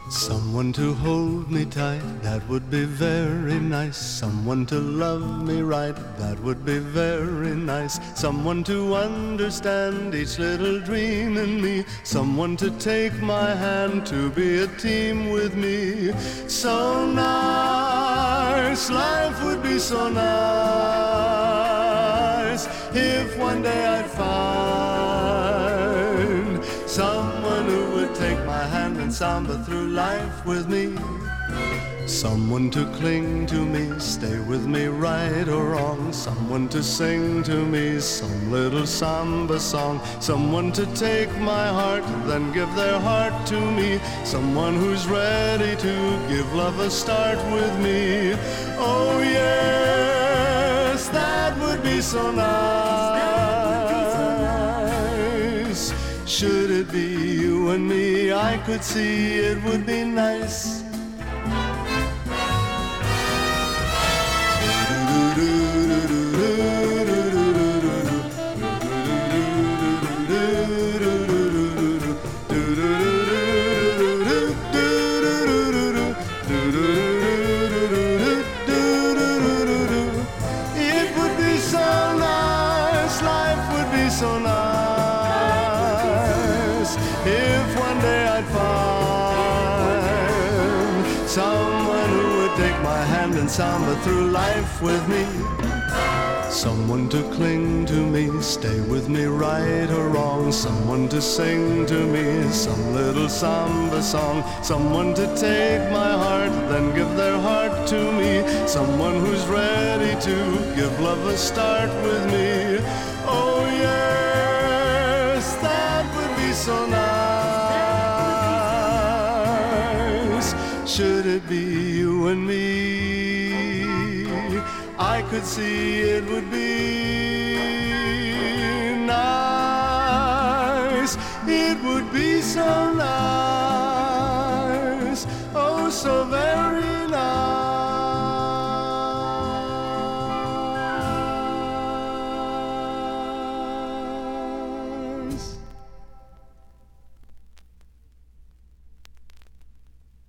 Someone to hold me tight, that would be very nice. Someone to love me right, that would be very nice. Someone to understand each little dream in me. Someone to take my hand, to be a team with me. So nice, life would be so nice if one day I'd find someone who would take my hand and samba through life with me. Someone to cling to me, stay with me right or wrong. Someone to sing to me some little samba song. Someone to take my heart, then give their heart to me. Someone who's ready to give love a start with me. Oh yes, that would be so nice. Should it be you and me, I could see it would be nice. It would be so nice, life would be so nice if one day I'd find someone who would take my hand and samba through life with me. Someone to cling to me, stay with me right or wrong. Someone to sing to me some little samba song. Someone to take my heart, then give their heart to me. Someone who's ready to give love a start with me. Oh yes, that would be so nice. Should it be you and me, I could see it would be nice. It would be so nice, oh so very